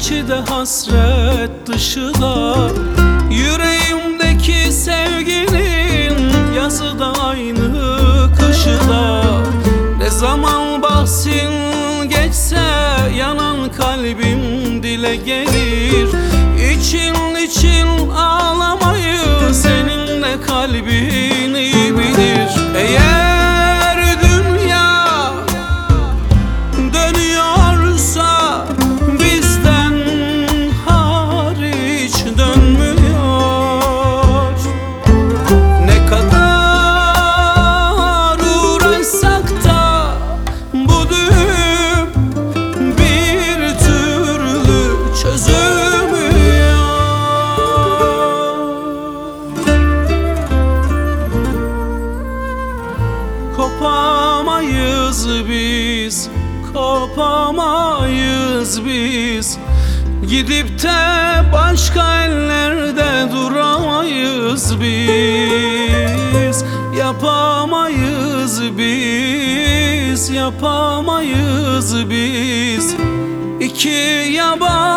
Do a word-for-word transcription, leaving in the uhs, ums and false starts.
içi de hasret dışı da. Yüreğimdeki sevginin yazı da aynı kışı da. Ne zaman bahsin geçse yanan kalbim dile gelir. İçin için ağlamayı seninle kalbin iyi bilir. Eğer dünya dönüyorsa bizden hariç dönmüyor. Ne kadar uğraşsak da bu düğüm bir türlü çözülmüyor. Kopamayız biz, kopamayız biz. Gidip de başka ellerde duramayız biz. Yapamayız biz, yapamayız biz. İki yaban